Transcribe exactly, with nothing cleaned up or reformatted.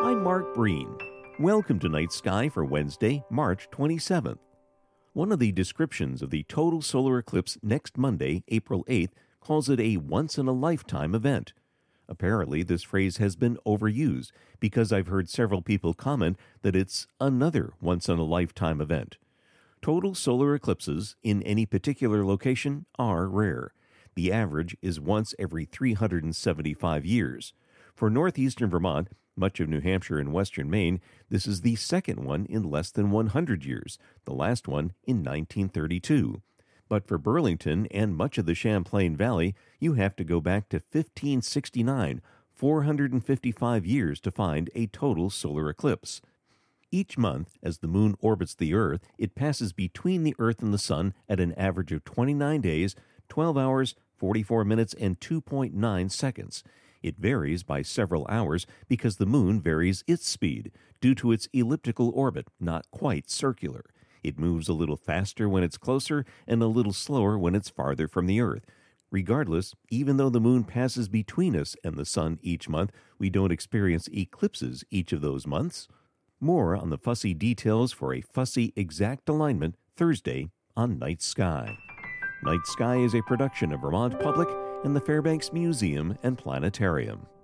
I'm Mark Breen. Welcome to Night Sky for Wednesday, March twenty-seventh. One of the descriptions of the total solar eclipse next Monday, April eighth, calls it a once-in-a-lifetime event. Apparently, this phrase has been overused because I've heard several people comment that it's another once-in-a-lifetime event. Total solar eclipses in any particular location are rare. The average is once every three hundred seventy-five years. For northeastern Vermont, much of New Hampshire and western Maine, this is the second one in less than one hundred years, the last one in nineteen thirty-two. But for Burlington and much of the Champlain Valley, you have to go back to fifteen sixty-nine, four hundred fifty-five years to find a total solar eclipse. Each month, as the moon orbits the Earth, it passes between the Earth and the Sun at an average of twenty-nine days, twelve hours, forty-four minutes, and two point nine seconds. It varies by several hours because the moon varies its speed due to its elliptical orbit, not quite circular. It moves a little faster when it's closer and a little slower when it's farther from the Earth. Regardless, even though the moon passes between us and the Sun each month, we don't experience eclipses each of those months. More on the fussy details for a fussy exact alignment Thursday on Night Sky. Night Sky is a production of Vermont Public and the Fairbanks Museum and Planetarium.